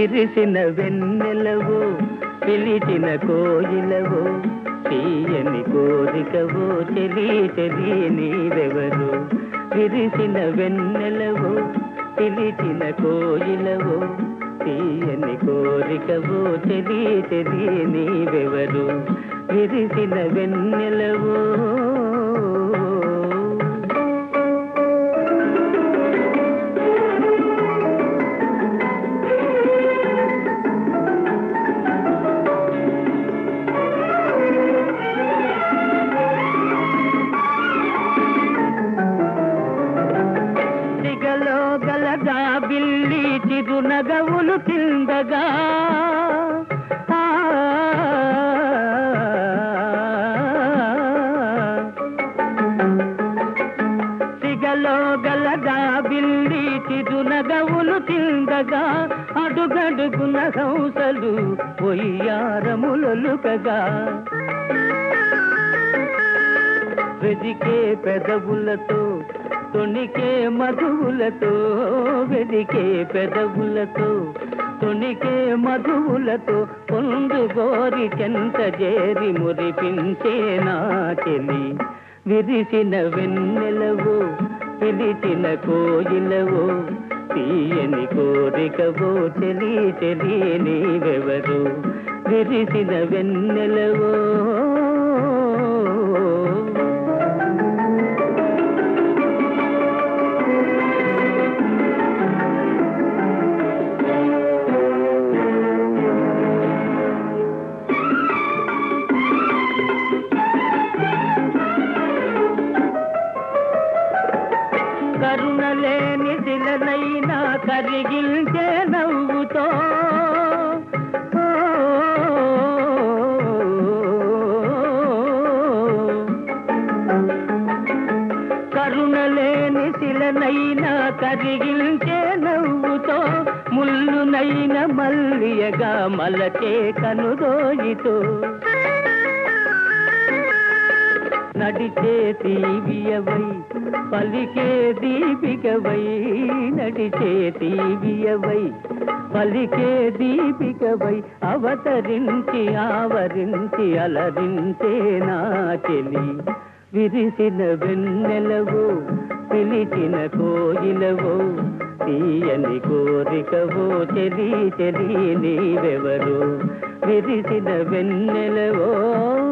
విరిసిన వెన్నెలవో పిలిచిన కోయిలవో తీయని కోరికవో చెలి చెలి నీవెవరు విరిసిన వెన్నెలవో పిలిచిన కోయిలవో తీయని కోరికవో చెలి చెలి నీవెవరు విరిసిన వెన్నెలవో గలగా బిల్లి చిరునగవులు కిందగా సిగలో గలగా బిల్లి చిరునగవులు కిందగా అడుగడుగున హంసలు ఒయ్యారములొలుకగా వెదికే పెదవులతో తొణికే మధువులతో వెదికే పెదవులతో తొణికే మధువులతో పొందు గోరి చెంత చేరి మురిపించే నా చెలి విరిసిన వెన్నెలవో పిలిచిన కోయిలవో తీయని కోరికవో చెలి చెలి నీవెవరు విరిసిన వెన్నెలవో కరుణలేని శిలనైనా కరిగిల్చే నవ్వుతో కరుణలేని శిలనైనా కరిగిల్చే నవ్వుతో ముల్లునైన మల్లియగా మలచే కనుదోయితో నడిచే తీవియవై పలికే దీపికవై నడిచే తీవియవై పలికే దీపికవై అవతరించి ఆవరించి అలరించే నా చెలి విరిసిన వెన్నెలవో పిలిచిన కోయిలవో తీయని కోరికవో చెలి చెలి నీవెవరు విరిసిన వెన్నెలవో